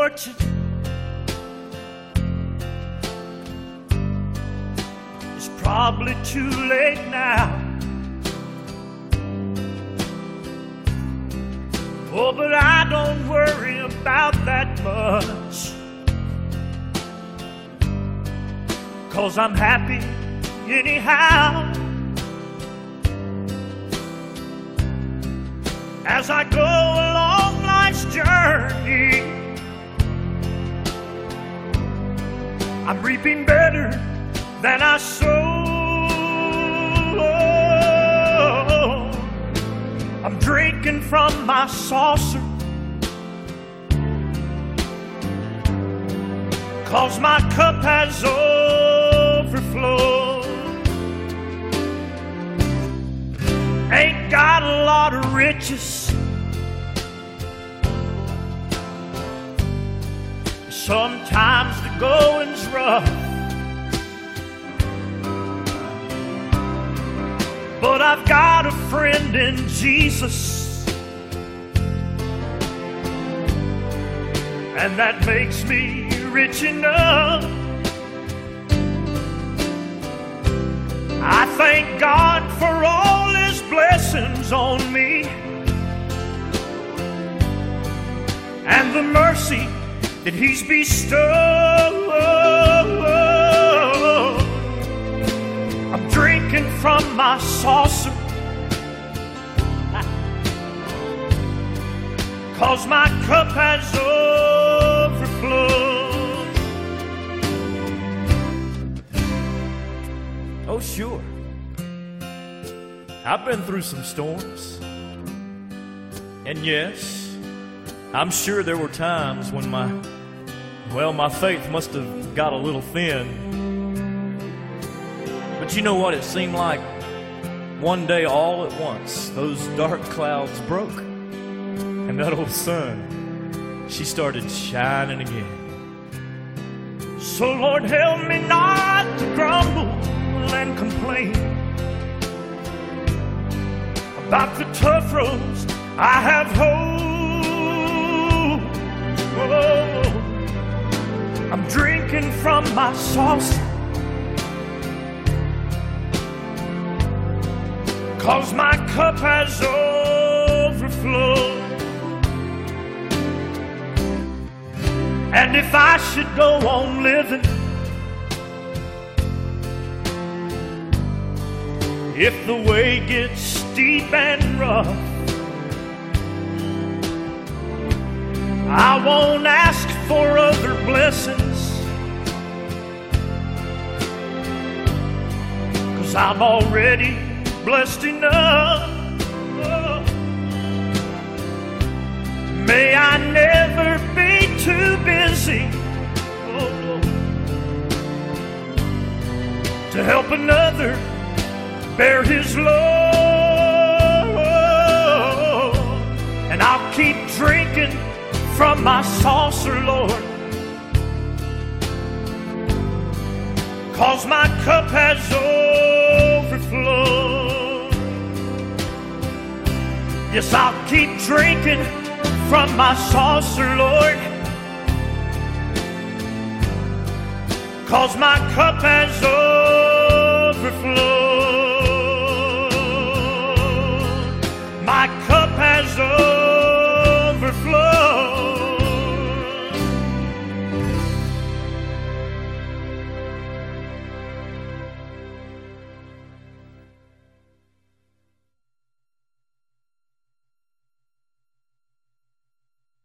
fortune. It's probably too late now. Oh, but I don't worry about that much, 'cause I'm happy anyhow. As I go along life's journey, I'm reaping better than I sowed. I'm drinking from my saucer, 'cause my cup has overflowed. Ain't got a lot of riches, sometimes the going's rough, but I've got a friend in Jesus, and that makes me rich enough. I thank God for all His blessings on me, and the mercy that He's bestowed. I'm drinking from my saucer, 'cause my cup has overflowed. Oh, sure, I've been through some storms, and yes, I'm sure there were times when my faith must have got a little thin. But you know what? It seemed like one day all at once those dark clouds broke, and that old sun, she started shining again. So Lord, help me not to grumble and complain about the tough roads I have hoed. Oh, I'm drinking from my saucer, 'cause my cup has overflowed. And if I should go on living, if the way gets steep and rough, I won't ask for other blessings, 'cause I'm already blessed enough. Oh, may I never be too busy to help another bear his load, and I'll keep drinking from my saucer, Lord, 'cause my cup has overflowed. Yes, I'll keep drinking from my saucer, Lord, 'cause my cup has overflowed.